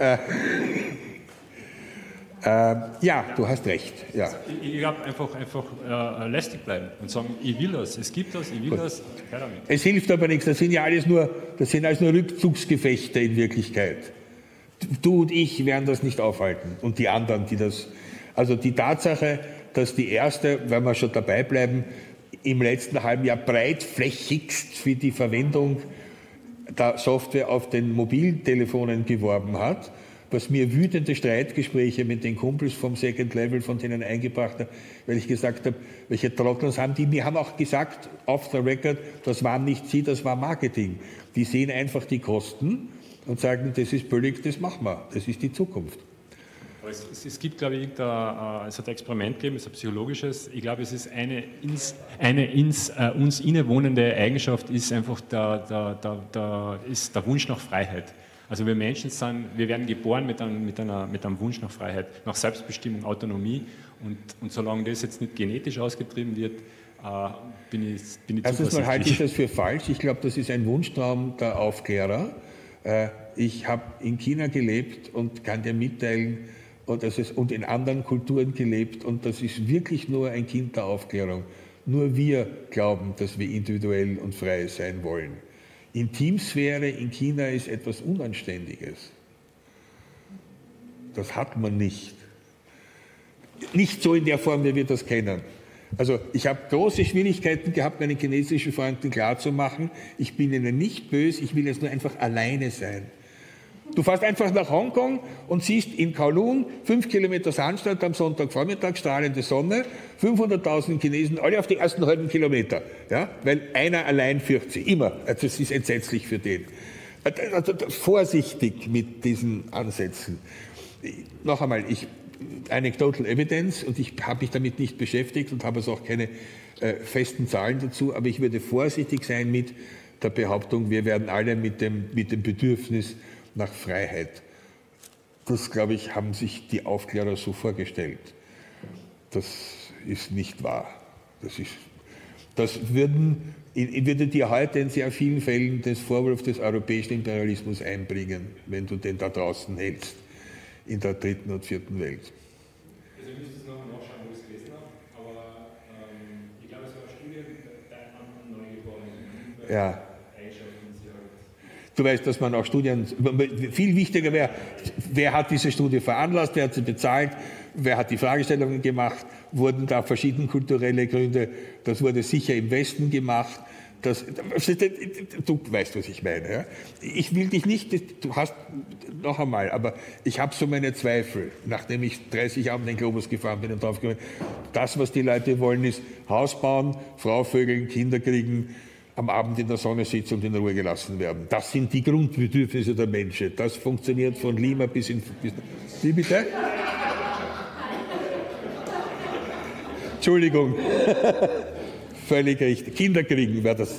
Ja, du hast recht. Ja. Ich glaube, einfach lästig bleiben und sagen, ich will das, es gibt das, ich will das, her damit. Es hilft aber nichts, das sind alles nur Rückzugsgefechte in Wirklichkeit. Du und ich werden das nicht aufhalten und die anderen, die das... Also die Tatsache, dass die erste, wenn wir schon dabei bleiben, im letzten halben Jahr breitflächigst für die Verwendung der Software auf den Mobiltelefonen geworben hat, was mir wütende Streitgespräche mit den Kumpels vom Second Level von denen eingebracht hat, weil ich gesagt habe, welche Trottel haben die? Mir haben auch gesagt, off the record, das waren nicht sie, das war Marketing. Die sehen einfach die Kosten und sagen, das ist billig, das machen wir, das ist die Zukunft. Es gibt, glaube ich, es hat ein Experiment gegeben, es ist ein psychologisches. Ich glaube, es ist uns innewohnende Eigenschaft, ist einfach ist der Wunsch nach Freiheit. Also wir Menschen wir werden geboren mit einem Wunsch nach Freiheit, nach Selbstbestimmung, Autonomie. Und solange das jetzt nicht genetisch ausgetrieben wird, bin ich zuversichtlich. Erstens mal halte ich das für falsch. Ich glaube, das ist ein Wunschtraum der Aufklärer. Ich habe in China gelebt und kann dir mitteilen, und in anderen Kulturen gelebt, und das ist wirklich nur ein Kind der Aufklärung. Nur wir glauben, dass wir individuell und frei sein wollen. Intimsphäre in China ist etwas Unanständiges. Das hat man nicht. Nicht so in der Form, wie wir das kennen. Also ich habe große Schwierigkeiten gehabt, meinen chinesischen Freunden klarzumachen, ich bin ihnen nicht böse, ich will jetzt nur einfach alleine sein. Du fährst einfach nach Hongkong und siehst in Kowloon 5 Kilometer Sandstrand am Sonntagvormittag, strahlende Sonne, 500.000 Chinesen, alle auf die ersten halben Kilometer, ja? Weil einer allein führt sie, immer. Also das ist entsetzlich für den. Also vorsichtig mit diesen Ansätzen. Noch einmal, anecdotal evidence, und ich habe mich damit nicht beschäftigt und habe also auch keine festen Zahlen dazu, aber ich würde vorsichtig sein mit der Behauptung, wir werden alle mit dem Bedürfnis nach Freiheit. Das, glaube ich, haben sich die Aufklärer so vorgestellt. Das ist nicht wahr. Das würde dir heute in sehr vielen Fällen den Vorwurf des europäischen Imperialismus einbringen, wenn du den da draußen hältst, in der dritten und vierten Welt. Also ich müsste es noch nachschauen, wo ich es gelesen habe, aber ich glaube, es war eine Studie an Neugeborenen. Ja. Du weißt, dass man auch Studien, viel wichtiger wäre, wer hat diese Studie veranlasst, wer hat sie bezahlt, wer hat die Fragestellungen gemacht, wurden da verschiedene kulturelle Gründe, das wurde sicher im Westen gemacht. Du weißt, was ich meine. Ja? Ich will dich nicht, du hast, noch einmal, aber ich habe so meine Zweifel, nachdem ich 30 Jahre um den Globus gefahren bin und drauf gekommen, das, was die Leute wollen, ist Haus bauen, Frau vögeln, Kinder kriegen, am Abend in der Sonne sitzen und in Ruhe gelassen werden. Das sind die Grundbedürfnisse der Menschen. Das funktioniert von Lima bis in... Wie bitte? Entschuldigung. Völlig richtig. Kinder kriegen wäre das...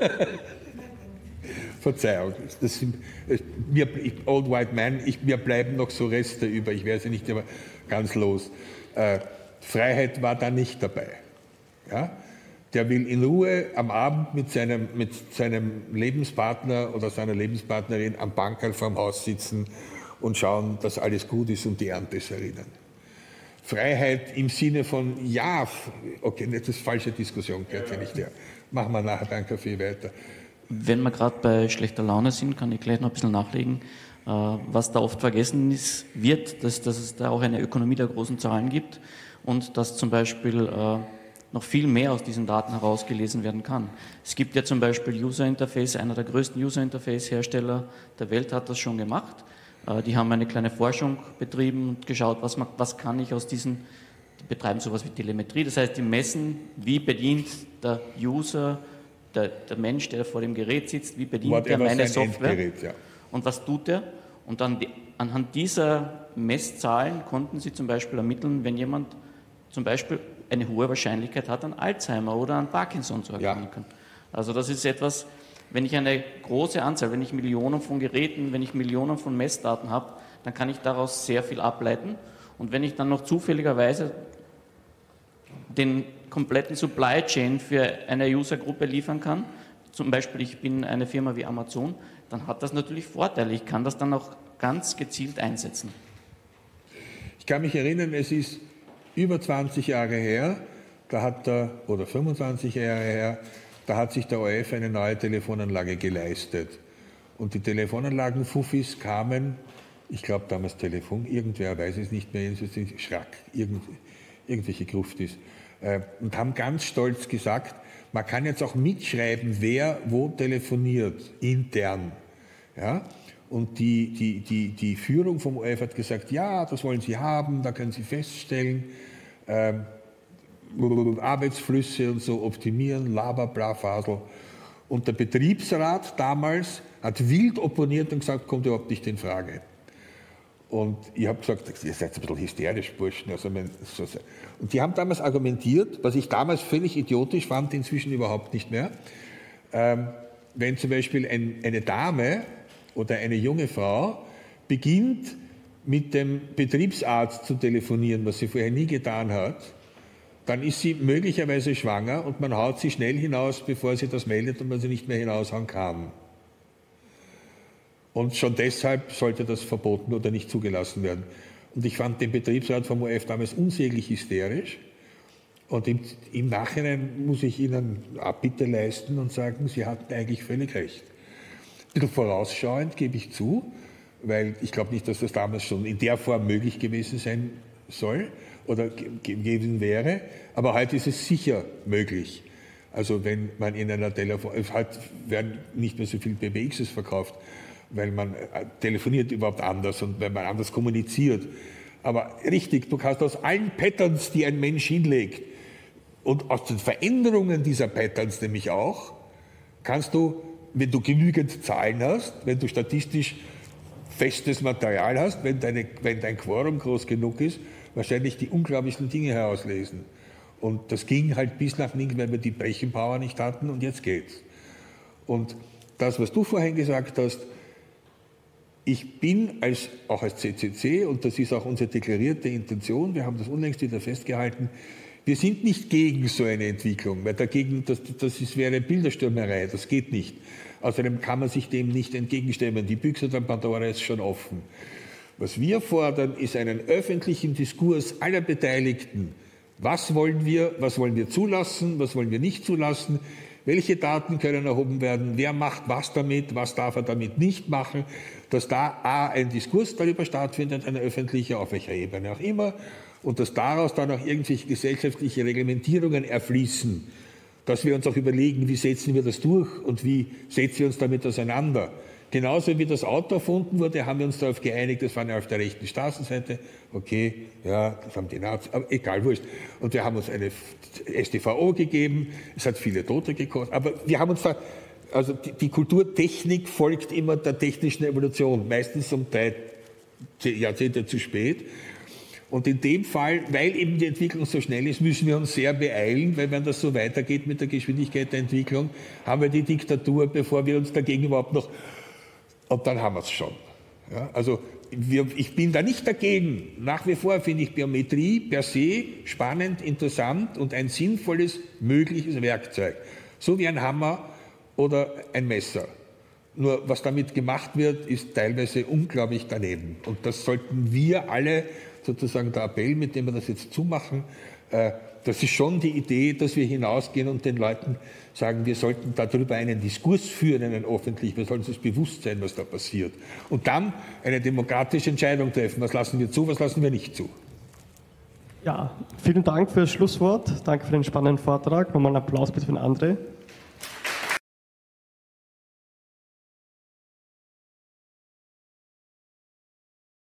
Verzeihung. Das sind, Old White Man, mir bleiben noch so Reste über. Ich werde sie nicht immer ganz los. Freiheit war da nicht dabei. Ja? Der will in Ruhe am Abend mit seinem Lebenspartner oder seiner Lebenspartnerin am Bankerl vorm Haus sitzen und schauen, dass alles gut ist und die Ernte ist erinnern. Freiheit im Sinne von, ja, okay, das ist falsche Diskussion, gehört ja nicht her. Machen wir nachher beim Kaffee weiter. Wenn wir gerade bei schlechter Laune sind, kann ich gleich noch ein bisschen nachlegen. Was da oft vergessen wird, dass es da auch eine Ökonomie der großen Zahlen gibt und dass zum Beispiel noch viel mehr aus diesen Daten herausgelesen werden kann. Es gibt ja zum Beispiel User Interface, einer der größten User Interface-Hersteller der Welt hat das schon gemacht. Die haben eine kleine Forschung betrieben und geschaut, was kann ich aus die betreiben sowas wie Telemetrie, das heißt, die messen, wie bedient der User, der Mensch, der vor dem Gerät sitzt, wie bedient er meine Software Endgerät, ja. Und was tut er? Und dann anhand dieser Messzahlen konnten sie zum Beispiel ermitteln, wenn jemand zum Beispiel eine hohe Wahrscheinlichkeit hat, an Alzheimer oder an Parkinson zu erkranken. Ja. Also das ist etwas, wenn ich eine große Anzahl, wenn ich Millionen von Geräten, wenn ich Millionen von Messdaten habe, dann kann ich daraus sehr viel ableiten. Und wenn ich dann noch zufälligerweise den kompletten Supply Chain für eine Usergruppe liefern kann, zum Beispiel ich bin eine Firma wie Amazon, dann hat das natürlich Vorteile. Ich kann das dann auch ganz gezielt einsetzen. Ich kann mich erinnern, es ist über 20 Jahre her, oder 25 Jahre her, da hat sich der ORF eine neue Telefonanlage geleistet. Und die Telefonanlagen-Fuffis kamen, ich glaube damals Telefon, irgendwer weiß es nicht mehr, Schrack, irgendwelche Gruftis, und haben ganz stolz gesagt, man kann jetzt auch mitschreiben, wer wo telefoniert, intern. Ja? Und die Führung vom ORF hat gesagt, ja, das wollen Sie haben, da können Sie feststellen, Arbeitsflüsse und so optimieren, Laber, bla, Fasel. Und der Betriebsrat damals hat wild opponiert und gesagt, kommt überhaupt nicht in Frage. Und ich habe gesagt, ihr seid ein bisschen hysterisch, Burschen. Also und die haben damals argumentiert, was ich damals völlig idiotisch fand, inzwischen überhaupt nicht mehr. Wenn zum Beispiel eine Dame oder eine junge Frau beginnt, mit dem Betriebsarzt zu telefonieren, was sie vorher nie getan hat, dann ist sie möglicherweise schwanger und man haut sie schnell hinaus, bevor sie das meldet und man sie nicht mehr hinaushauen kann. Und schon deshalb sollte das verboten oder nicht zugelassen werden. Und ich fand den Betriebsrat vom ORF damals unsäglich hysterisch. Und im Nachhinein muss ich Ihnen Abbitte leisten und sagen, Sie hatten eigentlich völlig recht. Ein bisschen vorausschauend, gebe ich zu, weil ich glaube nicht, dass das damals schon in der Form möglich gewesen sein soll oder gewesen wäre. Aber heute ist es sicher möglich. Also wenn man in einer heute werden nicht mehr so viele BBXs verkauft, weil man telefoniert überhaupt anders und weil man anders kommuniziert. Aber richtig, du kannst aus allen Patterns, die ein Mensch hinlegt, und aus den Veränderungen dieser Patterns nämlich auch, kannst du, wenn du genügend Zahlen hast, wenn du statistisch festes Material hast, wenn dein Quorum groß genug ist, wahrscheinlich die unglaublichsten Dinge herauslesen. Und das ging halt bislang nicht, weil wir die Brechenpower nicht hatten und jetzt geht's. Und das, was du vorhin gesagt hast, ich bin auch als CCC, und das ist auch unsere deklarierte Intention, wir haben das unlängst wieder festgehalten, wir sind nicht gegen so eine Entwicklung, weil dagegen, das wäre Bilderstürmerei, das geht nicht. Außerdem kann man sich dem nicht entgegenstemmen. Die Büchse der Pandora ist schon offen. Was wir fordern, ist einen öffentlichen Diskurs aller Beteiligten. Was wollen wir zulassen, was wollen wir nicht zulassen, welche Daten können erhoben werden, wer macht was damit, was darf er damit nicht machen, dass da ein Diskurs darüber stattfindet, ein öffentlicher, auf welcher Ebene auch immer, und dass daraus dann auch irgendwelche gesellschaftliche Reglementierungen erfließen, dass wir uns auch überlegen, wie setzen wir das durch und wie setzen wir uns damit auseinander. Genauso wie das Auto erfunden wurde, haben wir uns darauf geeinigt, das war ja auf der rechten Straßenseite, okay, ja, das haben die Nazis, aber egal, wurscht. Und wir haben uns eine StVO gegeben, es hat viele Tote gekostet, aber wir haben uns da, also die Kulturtechnik folgt immer der technischen Evolution, meistens um 3 Jahrzehnte zu spät. Und in dem Fall, weil eben die Entwicklung so schnell ist, müssen wir uns sehr beeilen, weil wenn das so weitergeht mit der Geschwindigkeit der Entwicklung, haben wir die Diktatur, bevor wir uns dagegen überhaupt noch, und dann haben wir es schon. Ja, also ich bin da nicht dagegen. Nach wie vor finde ich Biometrie per se spannend, interessant und ein sinnvolles, mögliches Werkzeug. So wie ein Hammer oder ein Messer. Nur was damit gemacht wird, ist teilweise unglaublich daneben. Und das sollten wir alle, sozusagen der Appell, mit dem wir das jetzt zumachen, das ist schon die Idee, dass wir hinausgehen und den Leuten sagen, wir sollten darüber einen Diskurs führen, einen öffentlich, wir sollten uns bewusst sein, was da passiert. Und dann eine demokratische Entscheidung treffen, was lassen wir zu, was lassen wir nicht zu. Ja, vielen Dank für das Schlusswort, danke für den spannenden Vortrag. Nochmal einen Applaus bitte für den André.